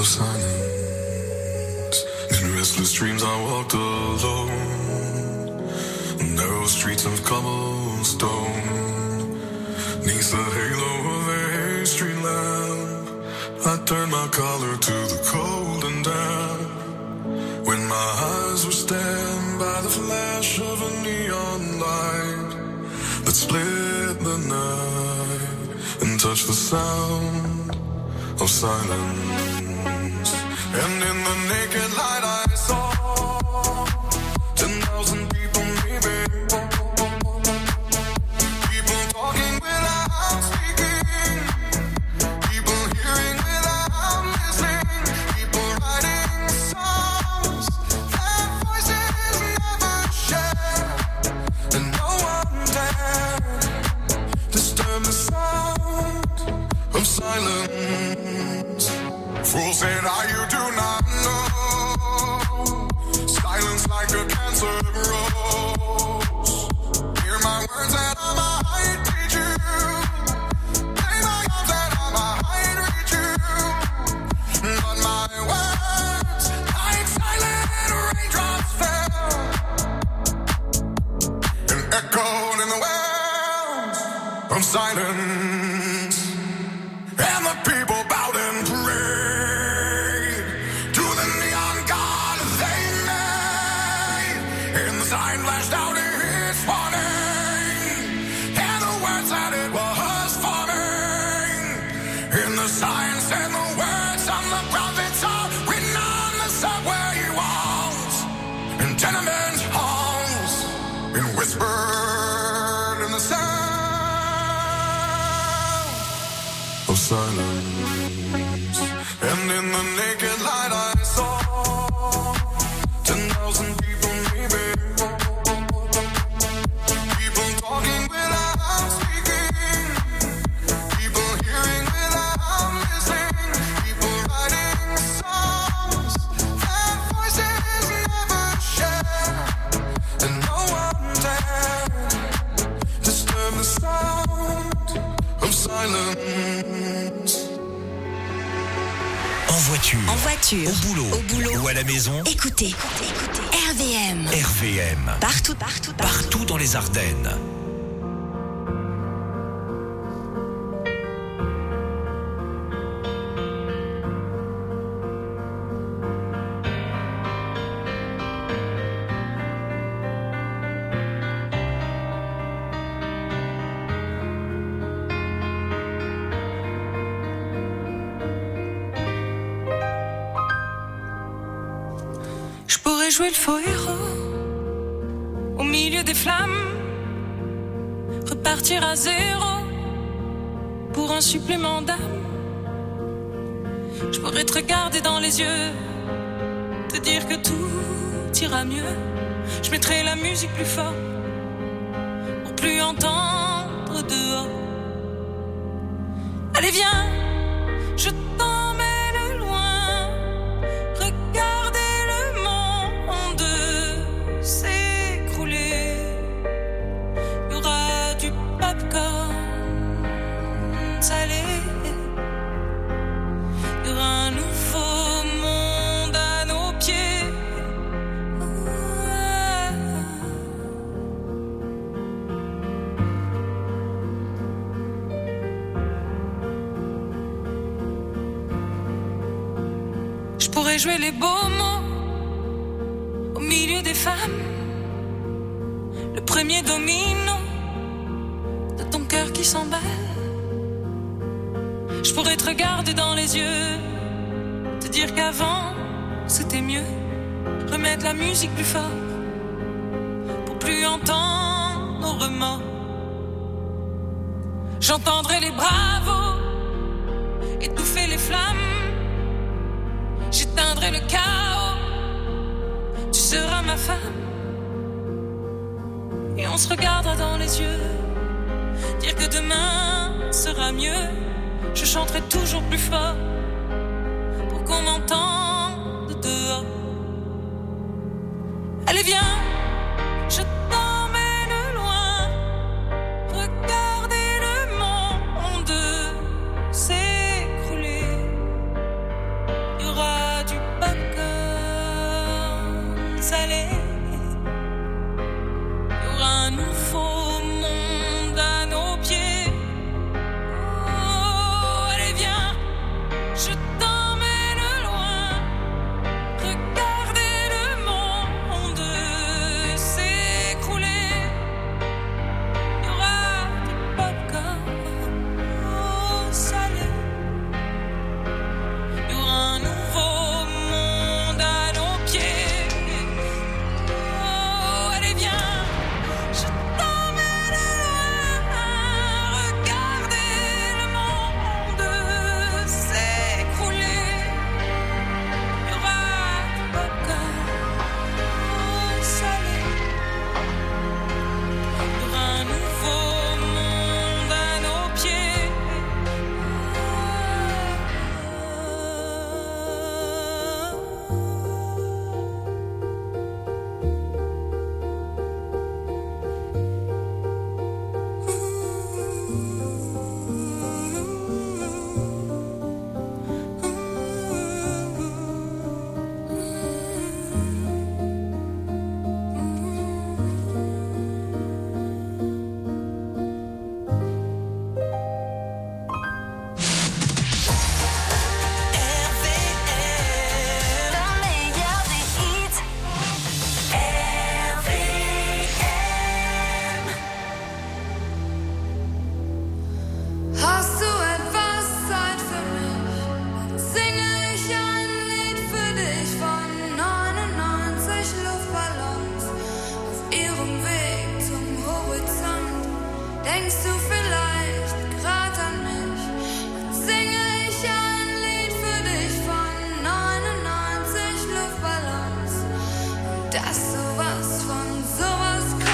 of silence. In restless dreams I walked alone, narrow streets of cobblestone. Neath the halo of a street lamp, I turned my collar to the cold and damp. When my eyes were stabbed by the flash of a neon light that split the night and touched the sound of silence. And in the naked light I saw 10,000 people maybe, people talking without speaking, people hearing without listening, people writing songs that voices never share, and no one dared disturb the sound of silence. Fools said, you do not know. Silence like a cancer grows. Hear my words that I might teach you. Play my arms that I might reach you. But my words, like silent raindrops fell and echoed in the wells of silence. And the people bowed and prayed to the neon god they made. And the sign flashed out its warning, and the words that it was forming. And the signs and the words on the prophets are written on the subway walls and tenement halls, and whispered in the sound of silence. And in the naked light I saw 10,000 people maybe, people talking without speaking, people hearing without listening, people writing songs that voices never share, and no one dared disturb the sound of silence. En voiture, au boulot ou à la maison, écoutez RVM. RVM. Partout dans les Ardennes. Jouer le faux héros au milieu des flammes, repartir à zéro pour un supplément d'âme. Je pourrais te regarder dans les yeux, te dire que tout ira mieux. Je mettrai la musique plus fort pour plus entendre dehors. Allez viens, je t'emmène loin, regarder s'écrouler. Il y aura du popcorn salé. Il y aura un nouveau monde à nos pieds. Je pourrais jouer les beaux mots au milieu des femmes, le premier domino de ton cœur qui s'emballe. Je pourrais te regarder dans les yeux, te dire qu'avant c'était mieux, remettre la musique plus fort pour plus entendre nos remords. J'entendrai les bravos étouffer les flammes, j'éteindrai le chaos, tu seras ma femme. Et on se regardera dans les yeux, dire que demain sera mieux. Je chanterai toujours plus fort pour qu'on m'entende dehors. Allez viens, je t'emmène loin, regarder le monde s'écrouler. Il y aura dich von 99 Luftballons auf ihrem Weg zum Horizont. Denkst du vielleicht grad an mich? Dann singe ich ein Lied für dich von 99 Luftballons. Und dass sowas von sowas kommt.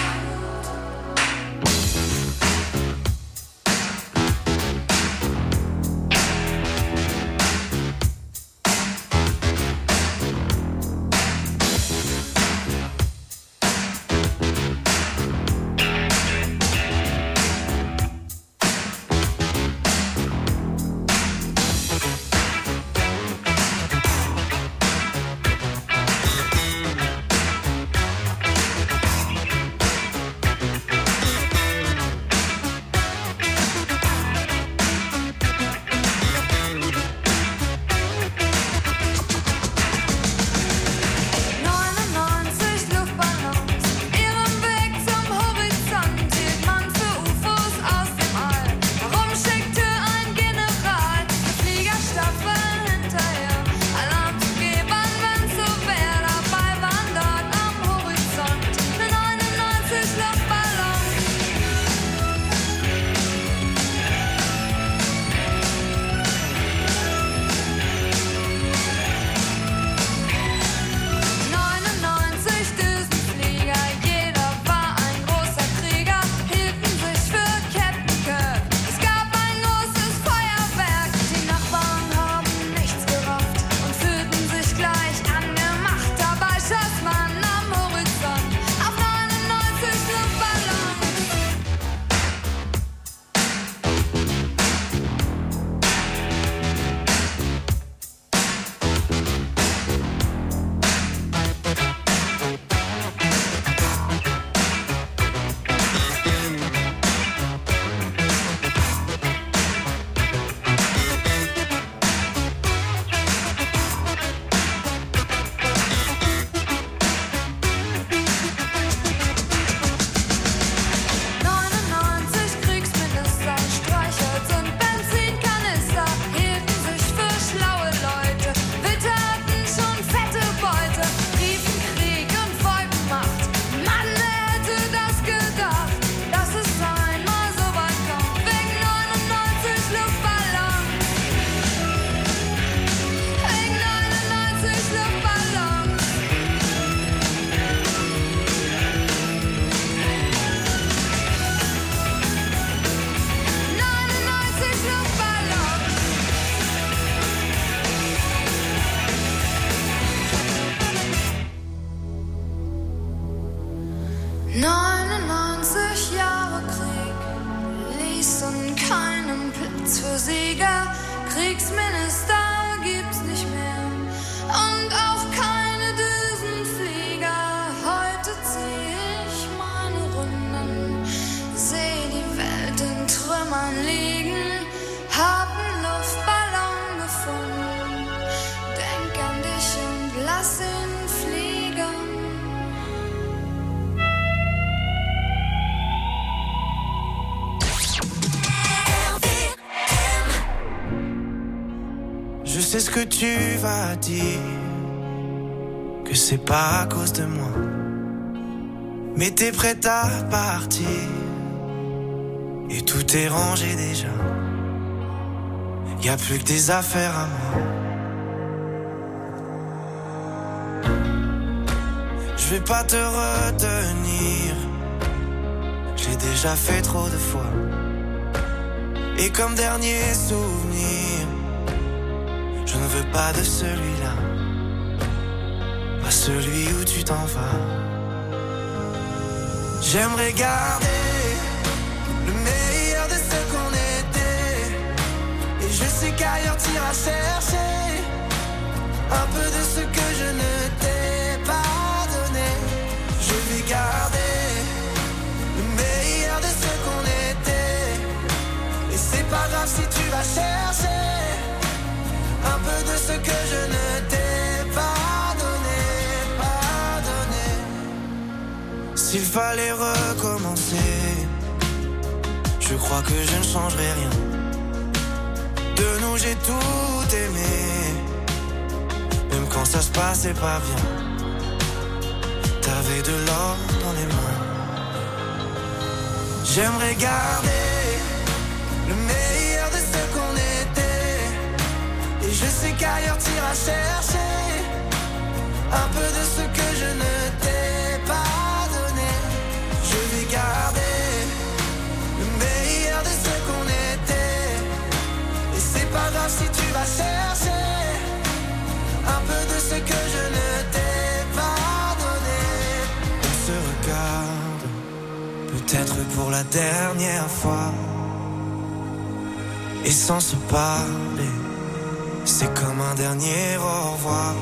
Je sais ce que tu vas dire, que c'est pas à cause de moi, mais t'es prête à partir et tout est rangé déjà. Y a plus que des affaires à moi. Je vais pas te retenir, je l'ai déjà fait trop de fois. Et comme dernier souvenir, je ne veux pas de celui-là, pas celui où tu t'en vas. J'aimerais garder le meilleur de ce qu'on était, et je sais qu'ailleurs t'iras chercher un peu de ce que je ne t'ai pas donné. Je vais garder le meilleur de ce qu'on était, et c'est pas grave si tu vas chercher un peu de ce que je ne t'ai pas donné. S'il fallait recommencer, je crois que je ne changerai rien. De nous j'ai tout aimé, même quand ça se passait pas bien. T'avais de l'or dans les mains. J'aimerais garder le meilleur de ce qu'on était. Et je sais qu'ailleurs t'iras chercher un peu de ce que je ne t'ai pas donné. Je vais garder le meilleur de ce qu'on était. Et c'est pas grave si tu vas chercher un peu de ce que je ne t'ai pas donné. On se regarde, peut-être pour la dernière fois. Et sans se parler, c'est comme un dernier au revoir.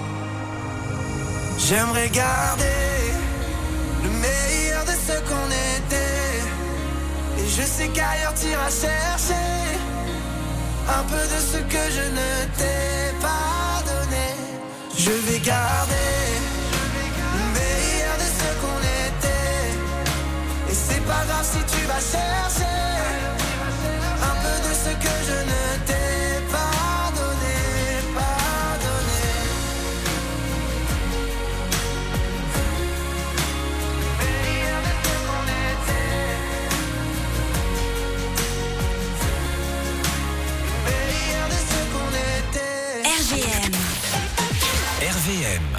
J'aimerais garder le meilleur de ce qu'on était. Et je sais qu'ailleurs t'iras chercher un peu de ce que je ne t'ai pas donné. Je vais garder le meilleur de ce qu'on était. Et c'est pas grave si tu vas chercher un peu de ce que je ne t'ai pas donné, pas donné. Meilleur de ce qu'on était. Meilleur de ce qu'on était. RVM. RVM.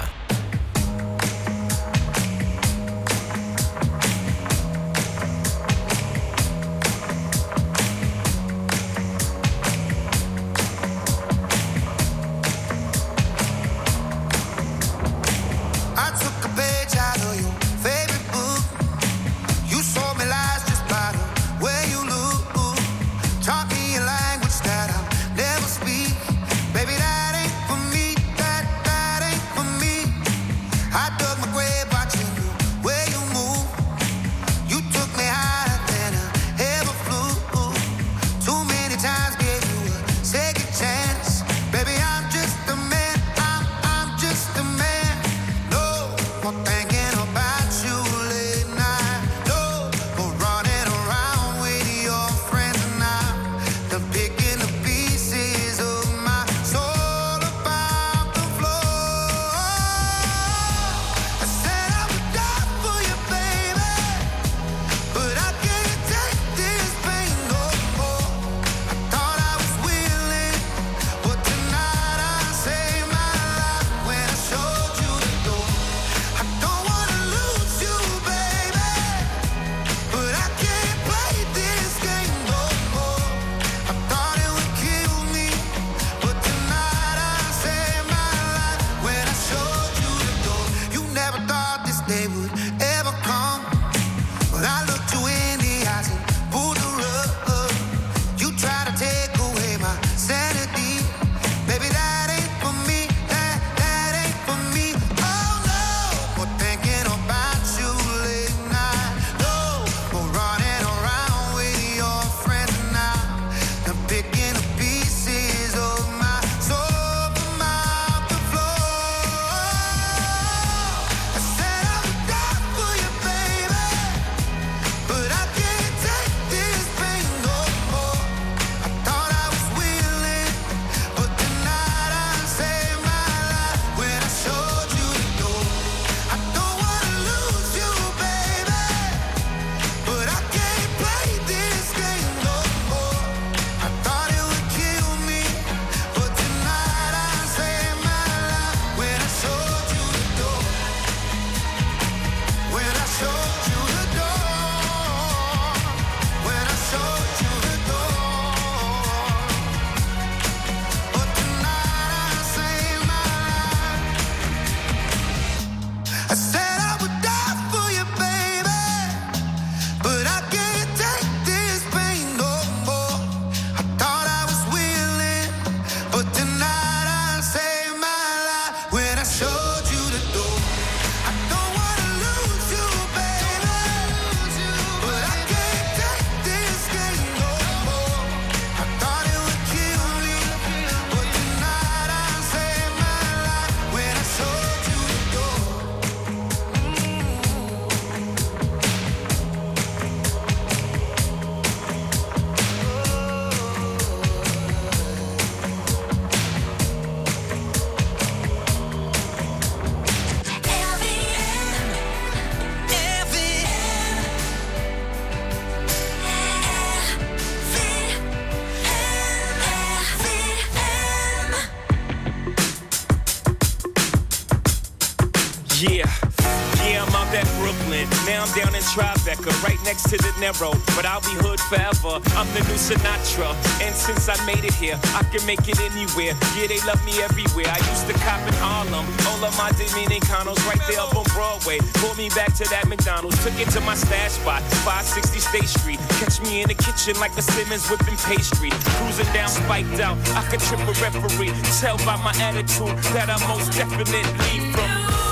Yeah, I'm out at Brooklyn. Now I'm down in Tribeca, right next to De Niro. But I'll be hood forever. I'm the new Sinatra. And since I made it here, I can make it anywhere. Yeah, they love me everywhere. I used to cop in Harlem. All of my Dominicanos right there up on Broadway. Pulled me back to that McDonald's. Took it to my stash spot, 560 State Street. Catch me in the kitchen like a Simmons whipping pastry. Cruising down, spiked out. I could trip a referee. Tell by my attitude that I most definitely from.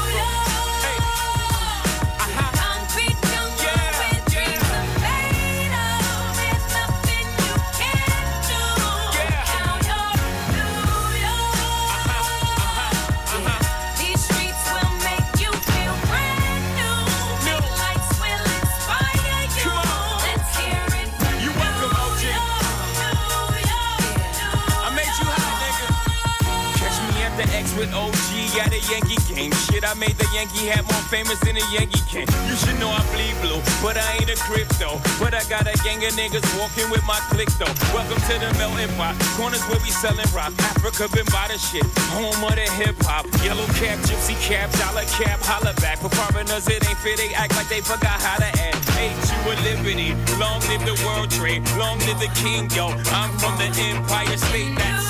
With OG at a Yankee game. Shit, I made the Yankee hat more famous than a Yankee can. You should know I bleed blue, but I ain't a crypto. But I got a gang of niggas walking with my click though. Welcome to the melting pot. Corners where we selling rock. Africa been by the shit. Home of the hip hop. Yellow cap, gypsy cap, dollar cap, holla back. For foreigners it ain't fit. They act like they forgot how to act. Ain't you a liberty? Long live the world trade. Long live the king, yo. I'm from the Empire State. That's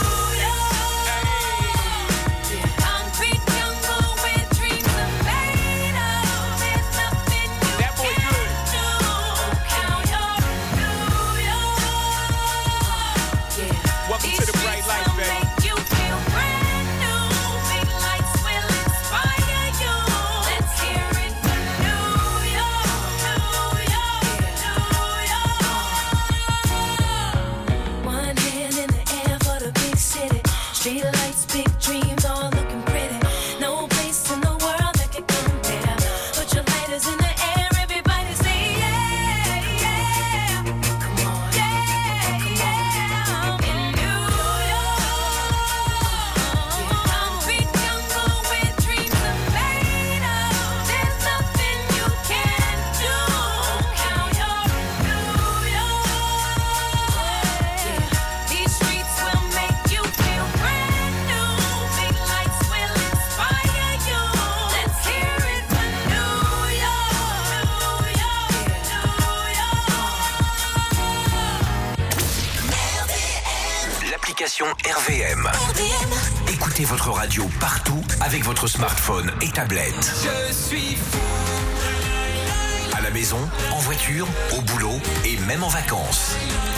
RVM. Écoutez votre radio partout avec votre smartphone et tablette. Je suis fou. À la maison, en voiture, au boulot et même en vacances.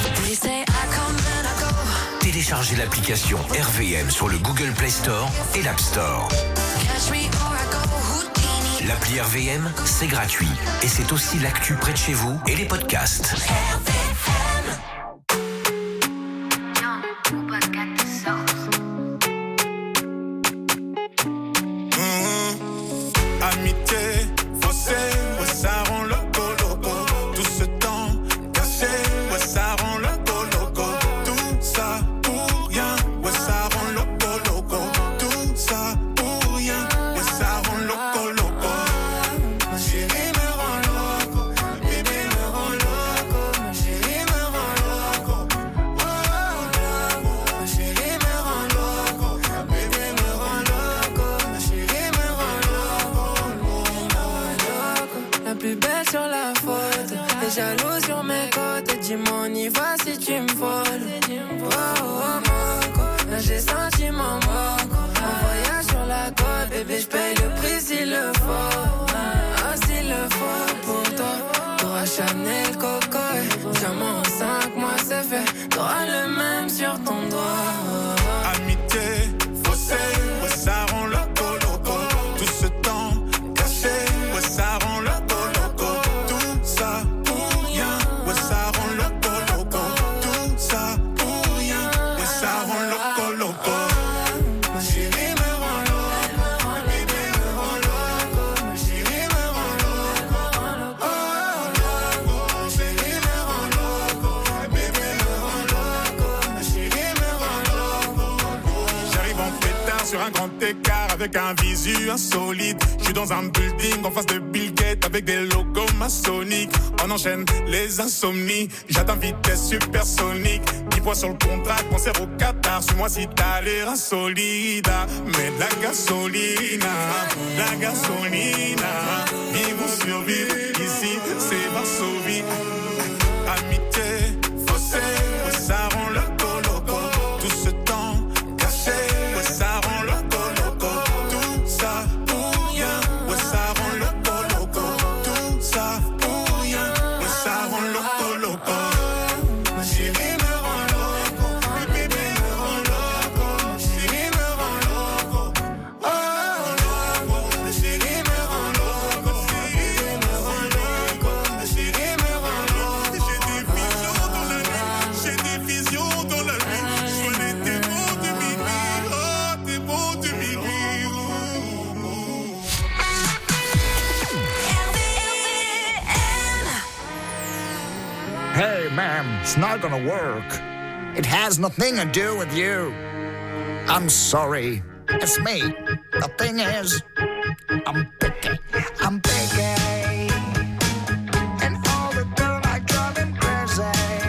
Téléchargez l'application RVM sur le Google Play Store et l'App Store. L'appli RVM, c'est gratuit et c'est aussi l'actu près de chez vous et les podcasts. Avec un visu insolite, je suis dans un building en face de Bill Gates avec des logos maçonniques. On enchaîne les insomnies, j'atteins vitesse supersonique. 10 points sur le contrat, concert au Qatar. Suis-moi si t'as l'air insolide, mets de la gasolina. La la gasolina. Vivre ou survivre, ici c'est Varsovie. Amitié, fossé, ouais, ça rend loco. Tout ce temps caché, ouais, ça rend loco. Tout ça pour rien, ouais, ça rend loco. Tout ça pour rien, ouais, ça rend loco. Ma chérie me rend loco, le bébé me rend loco. Chérie me rend loco, la chérie me rend loco. Chérie me rend loco, la chérie me rend loco. J'ai des visions dans la nuit, je vois des démons de minuit, oh, démons de minuit. Hey, ma'am, it's not gonna work. It has nothing to do with you. I'm sorry. It's me. The thing is, I'm picky. And all the girls, I drive him crazy.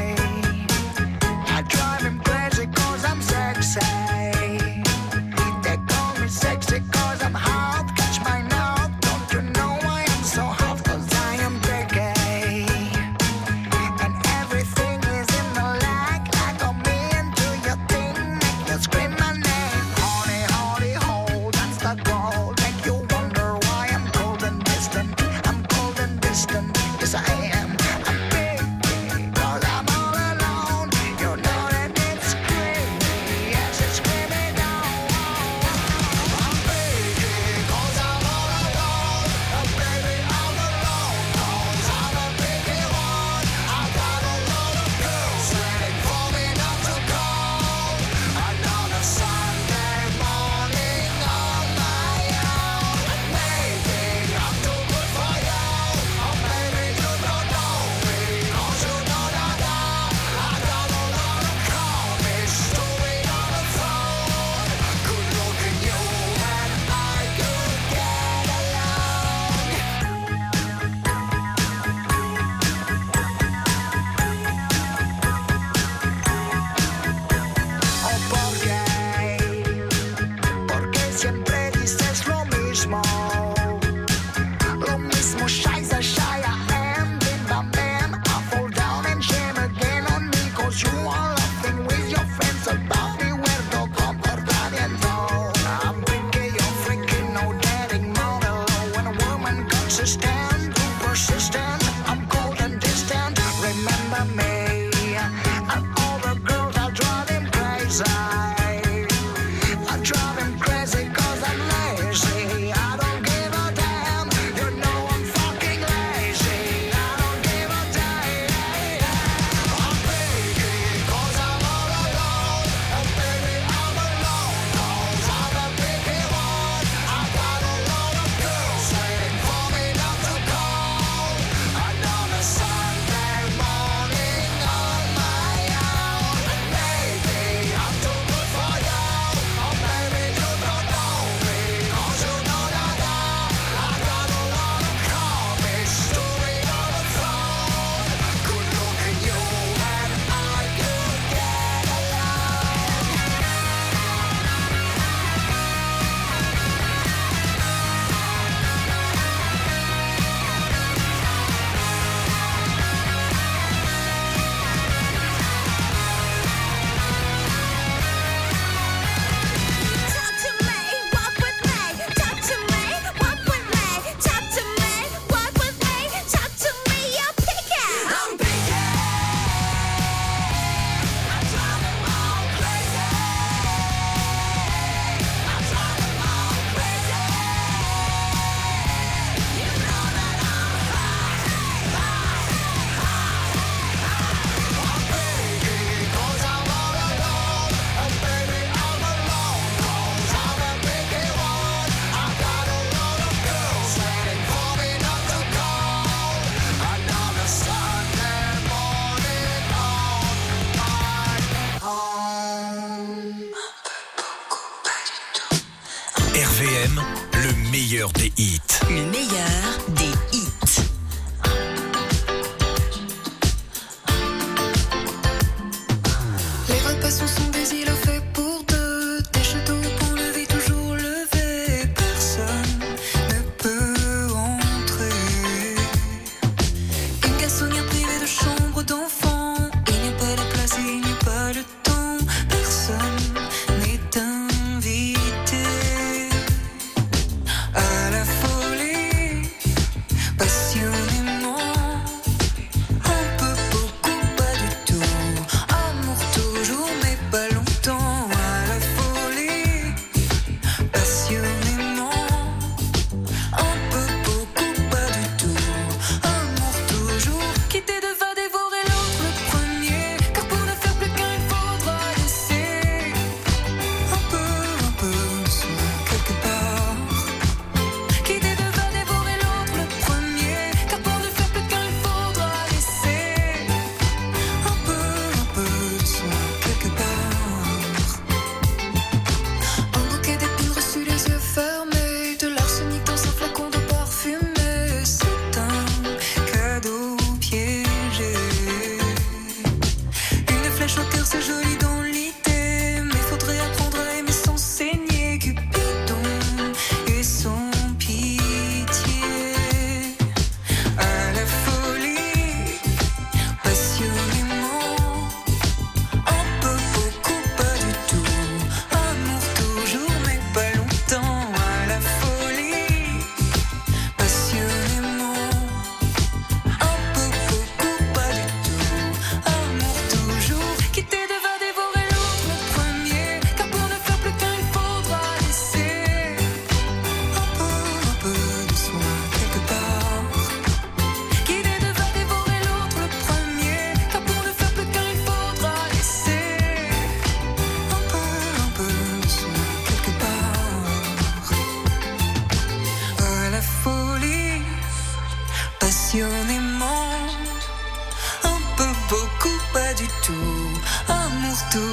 I drive him crazy 'cause I'm sexy. They call me sexy 'cause I'm hot. Catch my nose. Don't you know I am so hot 'cause I am picky. And everything is in the lag. I got me into your thing. Make you scream my name. Honey, ho, that's the goal. Make you wonder why I'm cold and distant. I'm cold and distant. Yes, I am. I'm picky 'cause I'm all alone. You know that it's screaming. Yes, it's screaming down. I'm picky 'cause I'm all alone. Baby, I'm alone 'cause I'm a picky one. I got a lot of girls waiting for me not to call. Another Sunday morning on my own. Maybe I'm too good for you, or maybe you don't know me 'cause you know that I got a lot of comics doing on the phone. Good looking you and I could get along. Oh, porque siempre dices lo mismo, scheiße, shy I am, bim bam bam, I fall down and shame again on me, 'cause you are laughing with your friends about me, where the comportamiento. I'm picky, you're freaking, no getting more low, when a woman consistent, too persistent, I'm cold and distant, remember me, and all the girls I drive him crazy. I drive him crazy 'cause I'm lazy. I don't give a damn. You know I'm fucking lazy. I don't give a damn. I'm picky 'cause I'm all alone. And baby, I'm alone 'cause I'm a picky one. I got a lot of girls waiting for me not to call. Another Sunday morning on my own. Maybe I'm too good for you, or maybe you don't know me 'cause you know that I got a lot of comics doing on the phone. Good looking you and I could get along. Talk to me, walk with me. Talk to me, walk with me. Talk to me, walk with me. Talk to me, you're picky. I'm picky. I drive them all crazy. I drive them all crazy. You know that I'm high. I'm picky 'cause I'm all alone. And baby, I'm alone 'cause I'm a picky one. I got a lot of girls waiting for me not to call. Another Sunday morning on my own. RVM, le meilleur des hits. Le meilleur des hits. Les repas sont des îlots faits pour deux. Des châteaux pour lever, toujours lever. Personne ne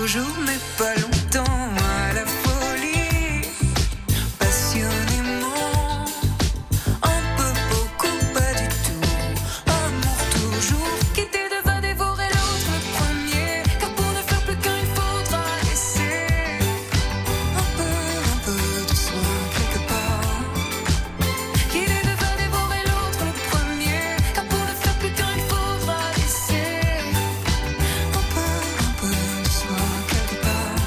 toujours mais pas longtemps. À la folie, passionnément, un peu, beaucoup, pas du tout. Amour toujours, quitter devant dévorer l'autre le premier. Car pour ne faire plus qu'un, il faudra laisser un peu de soi quelque part. Quitter devant dévorer l'autre le premier. Car pour ne faire plus qu'un, il faudra laisser un peu de soi quelque part.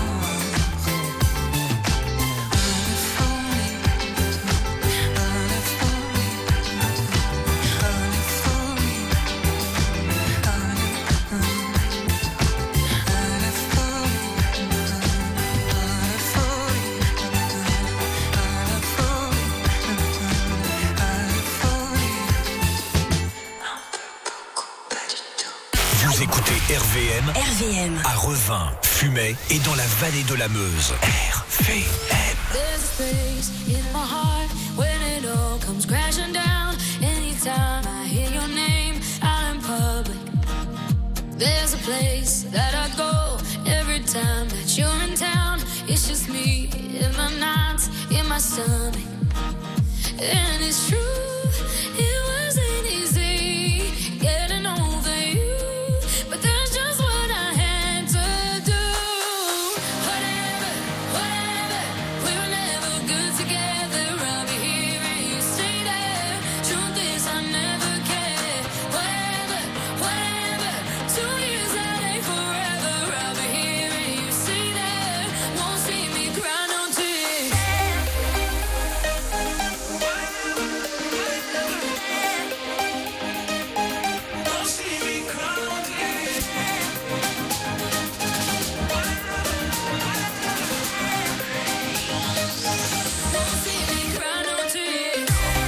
Vous écoutez RVM RVM. à Revin, Fumay et dans la vallée de la Meuse. RVM. There's a space in my heart when it all comes crashing down. Anytime I hear your name out in public, there's a place that I go every time that you're in town. It's just me in my nights, in my stomach. And it's true, it wasn't easy getting over you, but that's just what I had to do. Whatever, we were never good together. I'll be here and you stay there. Truth is I never cared. Whatever, 2 years that ain't forever. I'll be here and you stay there. Won't see me cry no tears. Won't see me cry no tears.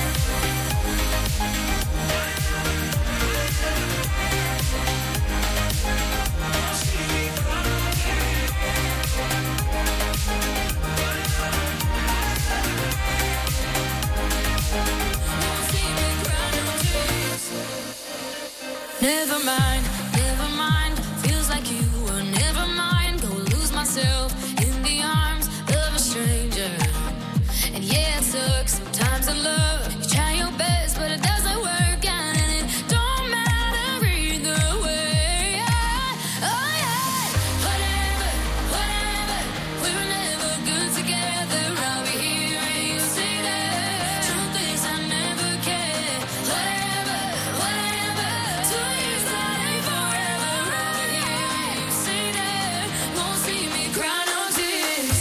Won't see me cry no tears. Never mind, feels like you were never mine. Go lose myself in the arms of a stranger. And yeah, it sucks sometimes in love. You try your best, but it doesn't work out, and it don't matter either way. Oh yeah, whatever, we were never good together. I'll be here and you stay there. Truth is I never cared. Whatever, 2 years that ain't forever. I'll be here and you stay there. Won't see me cry no tears.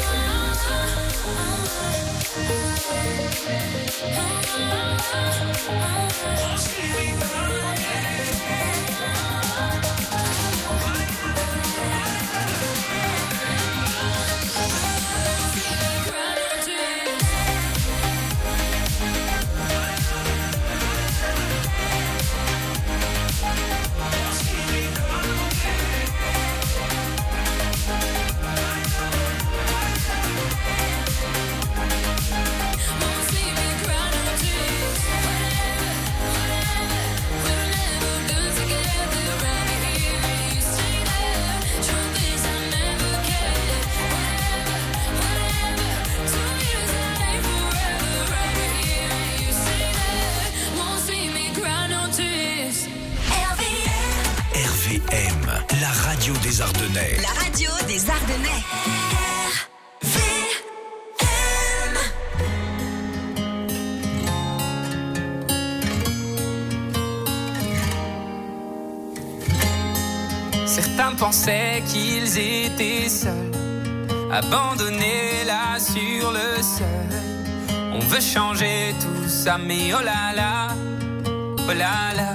RVM, la radio des Ardennais. La radio des Ardennais. Certains pensaient qu'ils étaient seuls, abandonnés là sur le sol. On veut changer tout ça, mais oh là là, oh là là.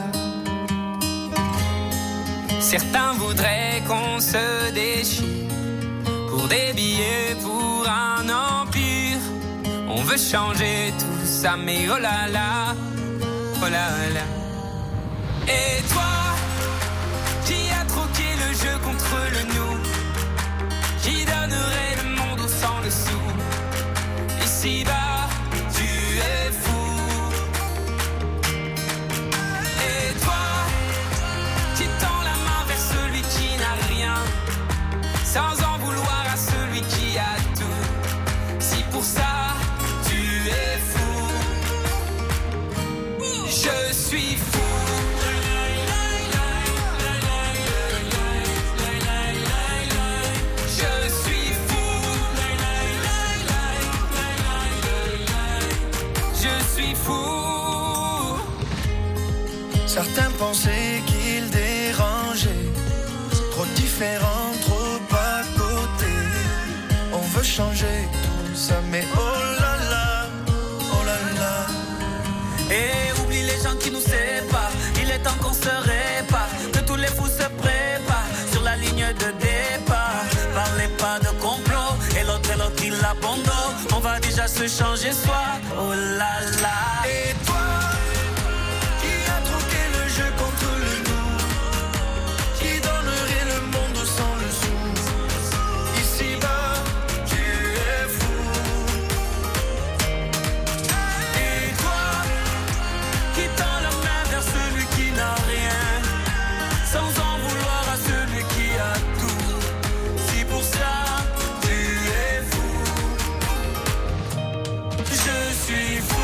Certains voudraient qu'on se déchire pour des billets, pour un empire. On veut changer tout ça, mais oh là là, oh là là. Et toi, qui a troqué le jeu contre le nous, qui donnerait le monde au sang dessous. Ici-bas, tu es fou. Et toi, qui tend la main vers celui qui n'a rien, sans suis fou. Certains pensaient qu'il dérangeait, trop différent, trop à côté. On veut changer tout ça, mais oh là là, oh là là. Et oublie les gens qui nous séparent. Il est temps qu'on se répare, que tous les fous se préparent sur la ligne de départ. Parlez pas de complot, et l'autre il abandonne. On va déjà se changer soi, oh là là. Et toi, qui a troqué le jeu contre le nous, qui donnerait le monde sans le sou. Ici-bas, tu es fou. Et toi, qui tend la main vers celui qui n'a rien, sans en vouloir à celui qui a tout. Si pour ça, tu es fou. Je suis fou.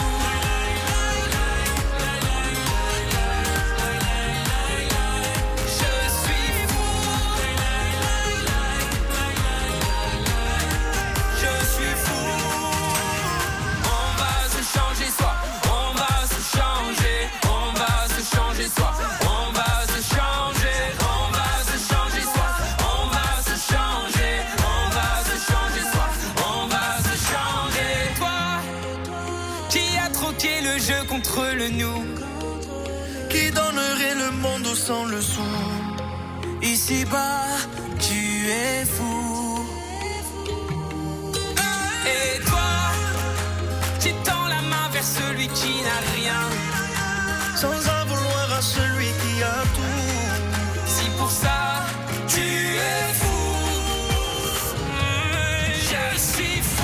Contre le nous, qui donnerait le monde sans le sou. Ici-bas, tu es fou. Et toi, tu tends la main vers celui qui n'a rien, sans en vouloir à celui qui a tout. Si pour ça, tu es fou. Je suis fou.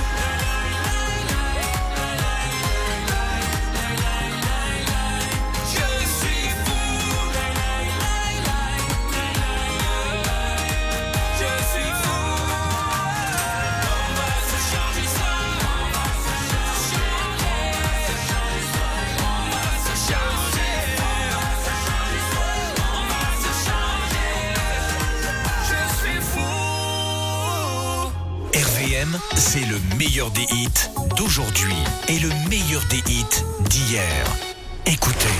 C'est le meilleur des hits d'aujourd'hui et le meilleur des hits d'hier. Écoutez.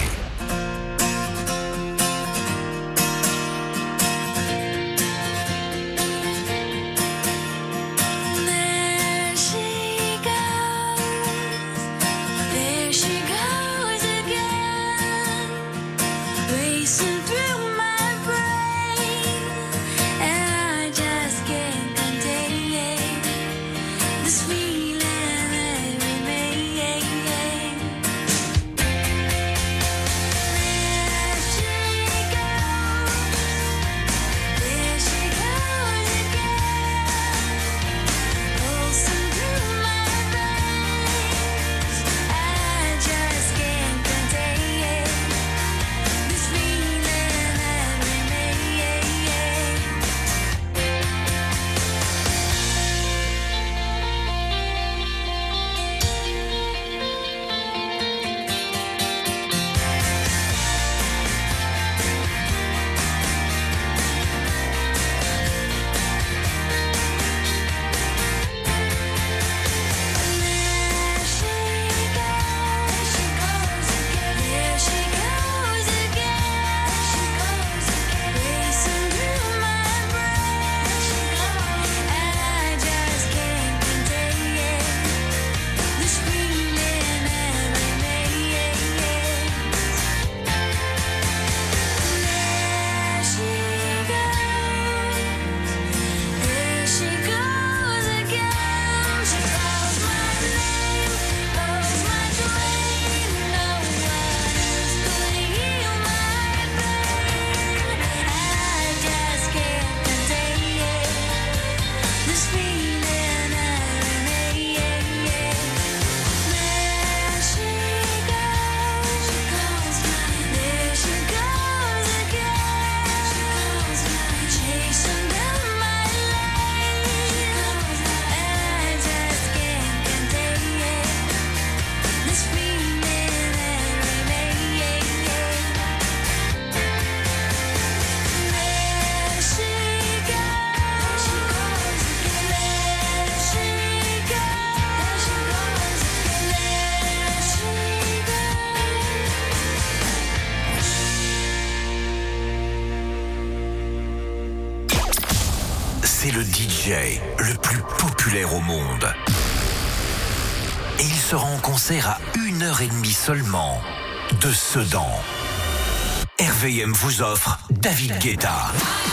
le DJ le plus populaire au monde. Et il sera en concert à 1h30 seulement de Sedan. RVM vous offre David Guetta.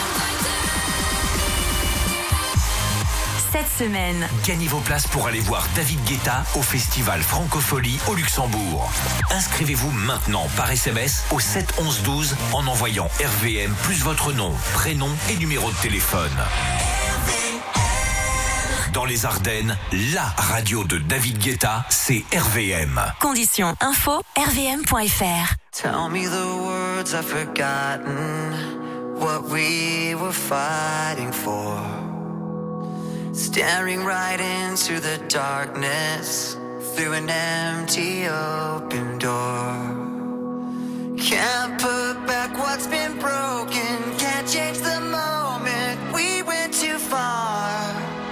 Cette semaine, Gagnez vos places pour aller voir David Guetta au festival Francophonie au Luxembourg. Inscrivez-vous maintenant par SMS au 7 11 12 en envoyant RVM plus votre nom, prénom et numéro de téléphone. Dans les Ardennes, la radio de David Guetta, c'est RVM. Conditions info rvm.fr. Tell me the words I've forgotten, what we were fighting for. Staring right into the darkness, through an empty open door. Can't put back what's been broken, can't change the moment we went too far.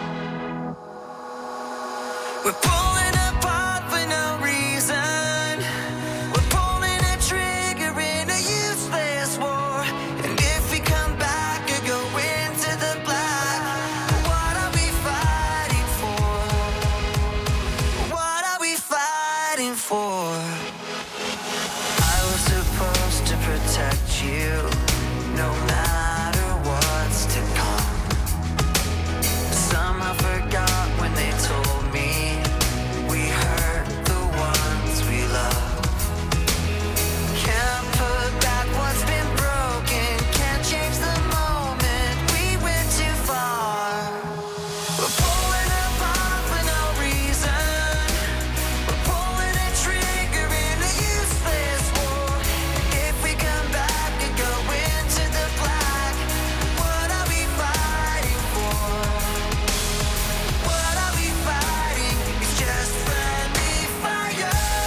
We're pulling apart for no reason. We're pulling a trigger in a useless war. And if we come back or go into the black, what are we fighting for? What are we fighting for? I was supposed to protect you, no matter what's to come. Somehow forgot when they told me we hurt the ones we love. Can't put back what's been broken, can't change the moment we went too far. We're pulling apart for no reason. We're pulling a trigger in a useless war. If we come back and go into the black, what are we fighting for? What are we fighting? It's just friendly fire.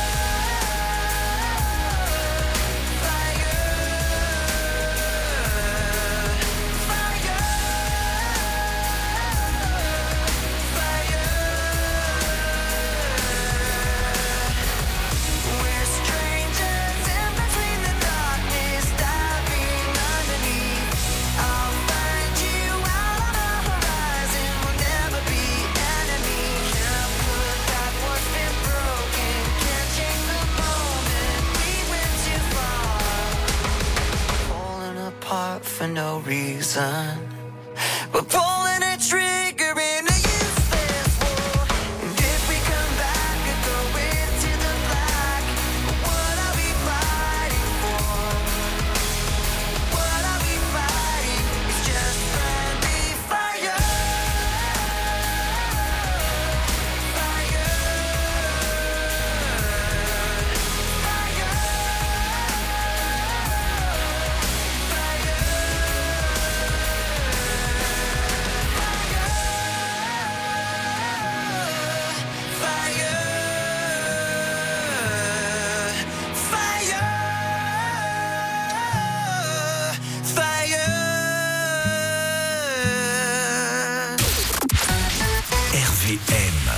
We're strangers in between the darkness, diving underneath. I'll find you out on the horizon, we'll never be enemies. Can't put back what's been broken, can't change the moment we went too far. Falling apart for no reason. We're pulling a trigger in a useless war. And if we come back and go into the black, what are we fighting for? What are we fighting? It's just friendly fire. RVM.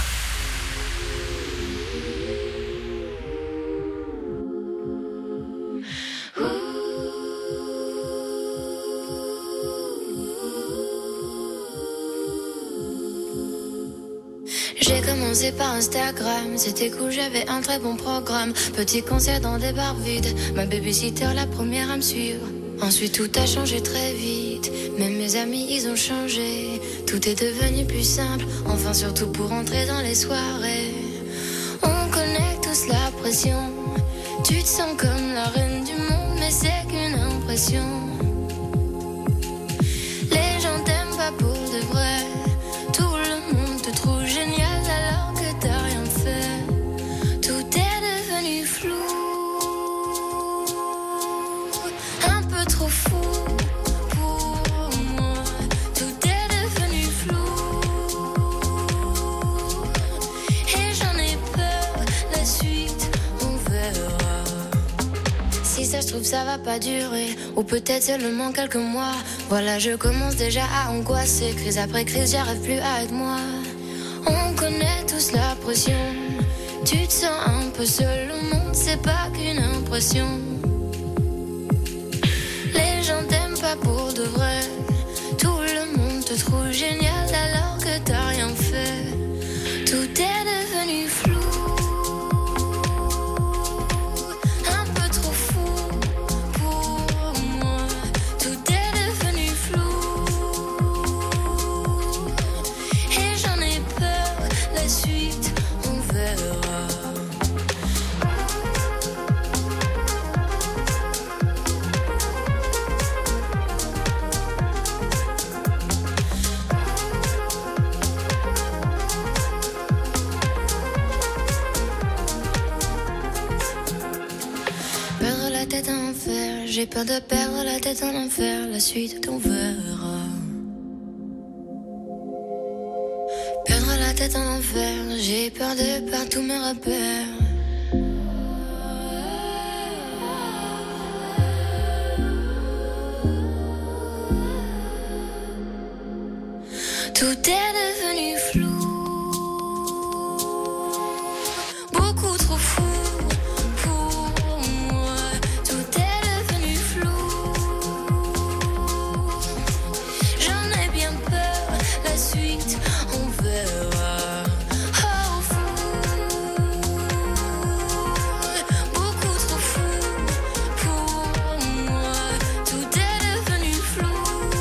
J'ai commencé par Instagram, c'était cool, j'avais un très bon programme. Petit concert dans des bars vides, ma babysitter la première à me suivre. Ensuite tout a changé très vite, même mes amis ils ont changé. Tout est devenu plus simple, enfin surtout pour entrer dans les soirées. On connaît tous la pression, tu te sens comme la reine du monde, mais c'est qu'une impression. Les gens t'aiment pas pour de vrai, tout le monde te trouve génial alors que t'as rien fait. Tout est devenu flou, un peu trop fou pour moi. Tout est devenu flou et j'en ai peur, la suite on verra. Si ça se trouve ça va pas durer, ou peut-être seulement quelques mois. Voilà, je commence déjà à angoisser. Crise après crise, j'arrive plus à être moi. On connaît tous la pression, tu te sens un peu seul au monde, c'est pas qu'une impression. Les gens t'aiment pas pour de vrai, tout le monde te trouve génial tête en enfer. J'ai peur de perdre la tête en enfer. La suite on verra. Perdre la tête en enfer. J'ai peur de perdre tous mes repères. Tout est devenu flou, beaucoup trop fou pour moi. Tout est devenu flou, j'en ai bien peur, la suite on verra. Oh fou, beaucoup trop fou pour moi. Tout est devenu flou.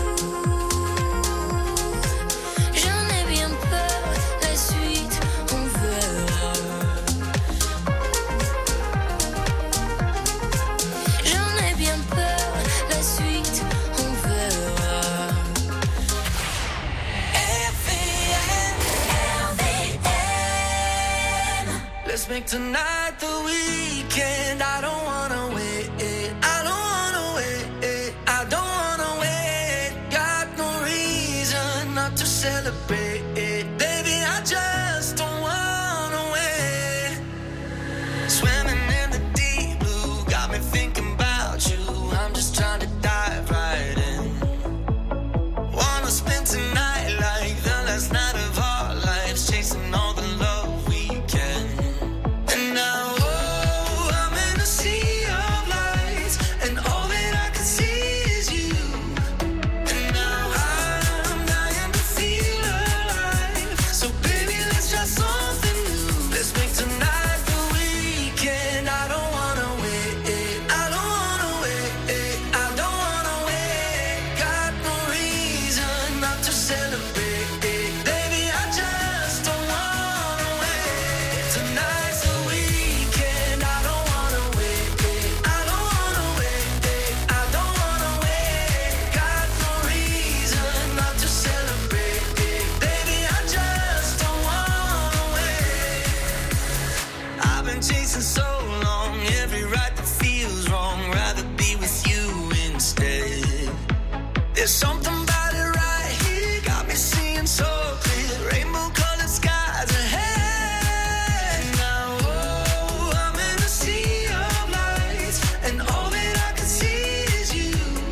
Let's make tonight the weekend. I don't wanna wait. I don't wanna wait. I don't wanna wait. Got no reason not to celebrate. Baby, I just don't wanna wait. Swimming in the deep blue got me thinking about you. I'm just trying to dive right in. Wanna spend tonight like the last night of our lives, chasing all the love we can. And now, oh, I'm in a sea of lights, and all that I can see is you. And now I'm dying to feel alive. So baby, let's try something new. Let's make tonight the weekend. I don't wanna wait. I don't wanna wait. I don't wanna wait. Got no reason not to celebrate. Baby, I just don't wanna wait. Tonight's the weekend. I don't wanna wait. I don't wanna wait. I don't wanna wait. Got no reason not to celebrate. Baby, I just don't wanna wait. I've been chasing so long, every right that feels wrong. Rather be with you instead. There's something about it right here, got me seeing so clear. Rainbow colored skies ahead. Now, oh, I'm in a sea of lights, and all that I can see is you.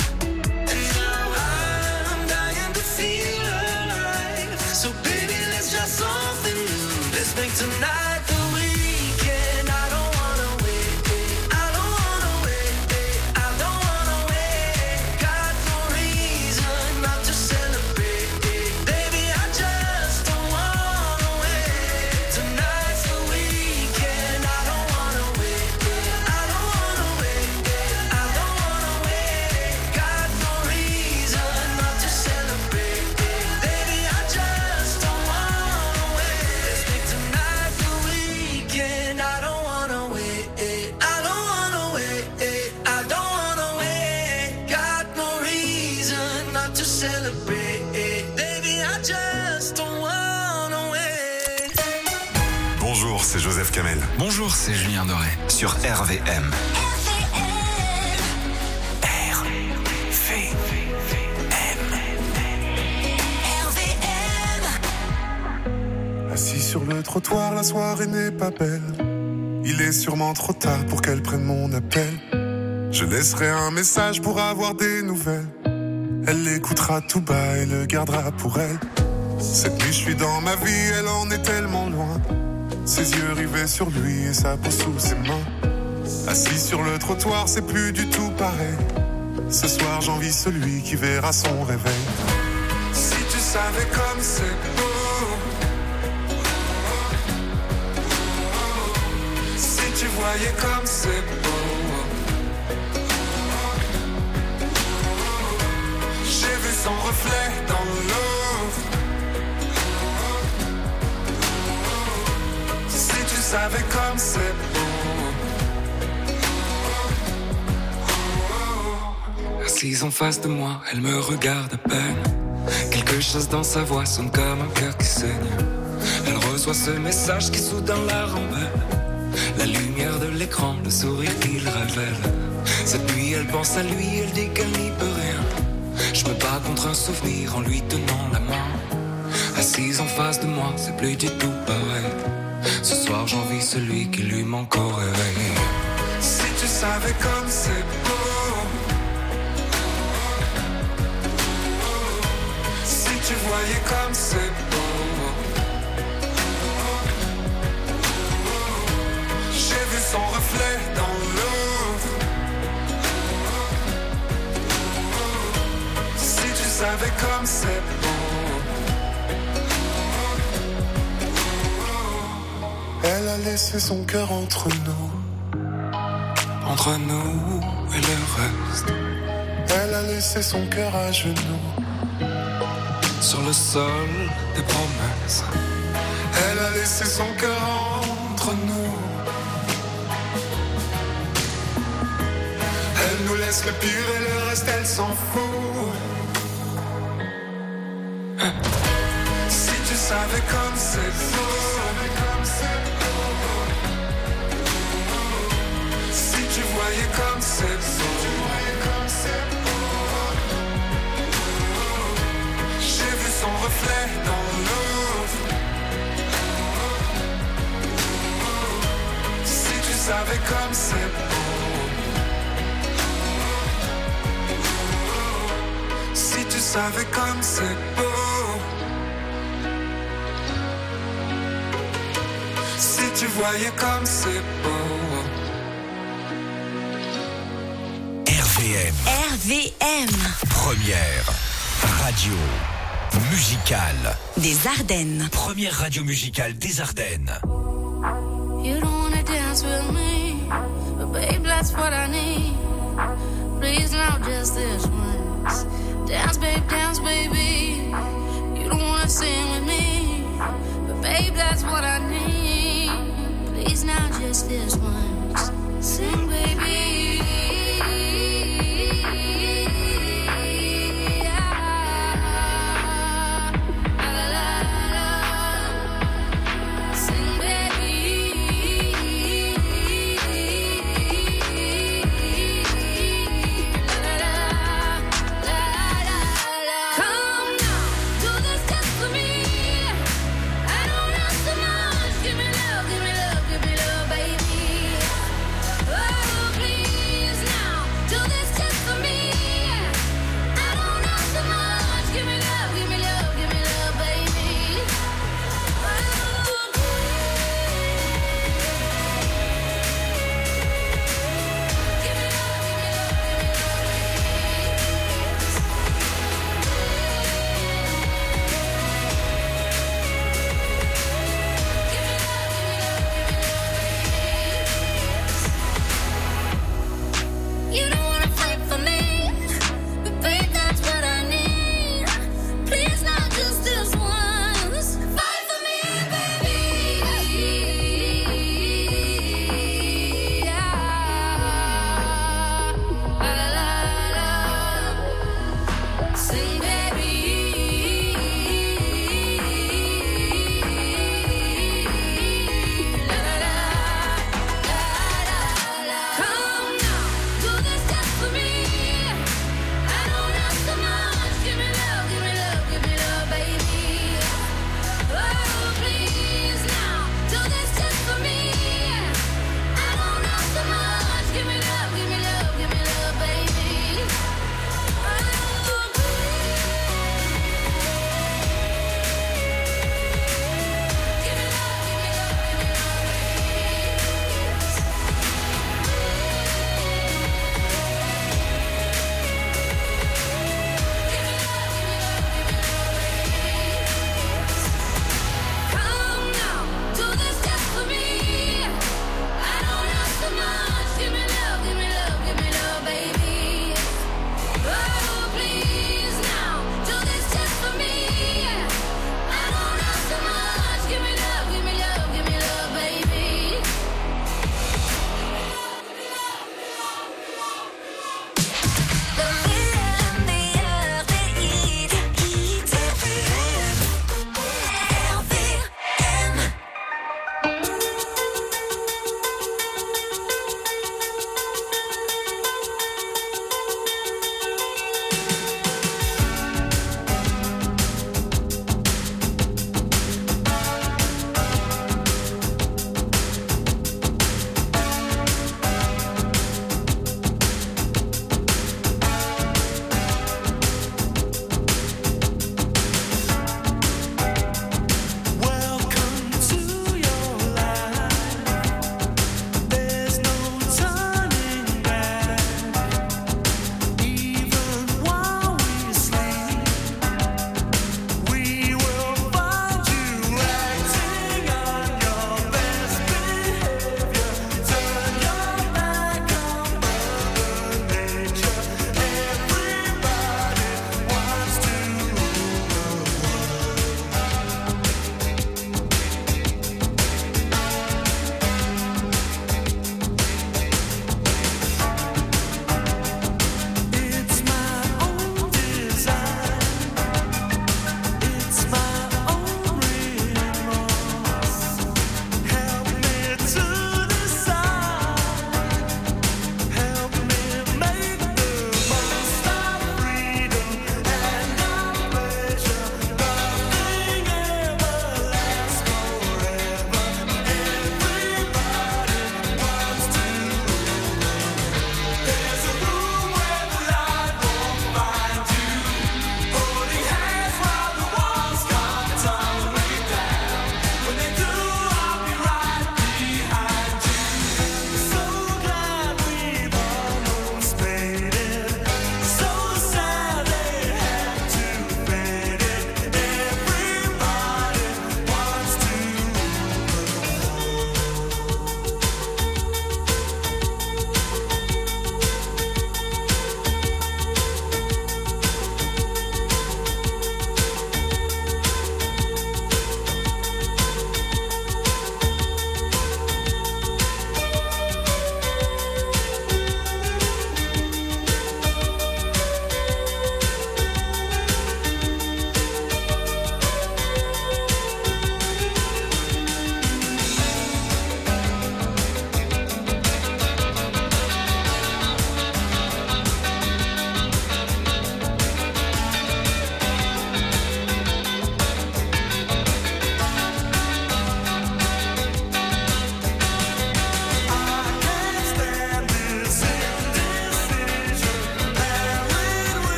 And now I'm dying to feel alive. So baby, let's try something new. Let's make tonight the weekend. I don't wanna wait. I don't wanna wait. I don't wanna wait. Got no reason not to celebrate. Baby, I just don't wanna wait. Tonight's the weekend. I don't wanna wait. I don't wanna wait. I don't wanna wait. Got no reason not to celebrate. Baby, I just don't wanna wait. Let's make tonight the weekend. I don't wanna wait. I don't wanna wait. I don't wanna wait. Got no reason not to celebrate. Baby, I just don't wanna wait. Bonjour, c'est Joseph Kamel. Bonjour, c'est Julien Doré. Sur RVM. Assis sur le trottoir, la soirée n'est pas belle. Il est sûrement trop tard pour qu'elle prenne mon appel. Je laisserai un message pour avoir des nouvelles. Elle l'écoutera tout bas et le gardera pour elle. Cette nuit, je suis dans ma vie, elle en est tellement loin. Ses yeux rivés sur lui et sa peau sous ses mains. Assis sur le trottoir, c'est plus du tout pareil. Ce soir, j'envie celui qui verra son réveil. Si tu savais comme c'est beau, si tu voyais comme c'est beau. J'ai vu son reflet dans l'eau. Si tu savais comme c'est beau. Assise en face de moi, elle me regarde à peine. Quelque chose dans sa voix sonne comme un cœur qui saigne. Elle reçoit ce message qui soudain la rembelle. La lumière de l'écran, le sourire qu'il révèle. Cette nuit, elle pense à lui, elle dit qu'elle n'y peut rien. Je me bats contre un souvenir en lui tenant la main. Assise en face de moi, c'est plus du tout pareil. Ce soir, j'envie celui qui lui manque au réveil. Si tu savais comme c'est beau, si tu voyais comme c'est beau. J'ai vu son reflet dans l'eau. Si tu savais comme c'est beau. Elle a laissé son cœur entre nous et le reste. Elle a laissé son cœur à genoux sur le sol des promesses. Elle a laissé son cœur entre nous. Elle nous laisse le pire et le reste elle s'en fout. Si tu savais comme c'est beau. Si tu voyais comme c'est beau. J'ai vu son reflet dans l'eau. Si tu savais comme c'est beau. Si tu savais comme c'est beau. Si tu voyais comme c'est beau. RVM. Première radio musicale des Ardennes. Première radio musicale des Ardennes. You don't wanna dance with me, but babe, that's what I need. Please now just this once. Dance, baby. You don't wanna sing with me, but babe, that's what I need. Please now just this once. Sing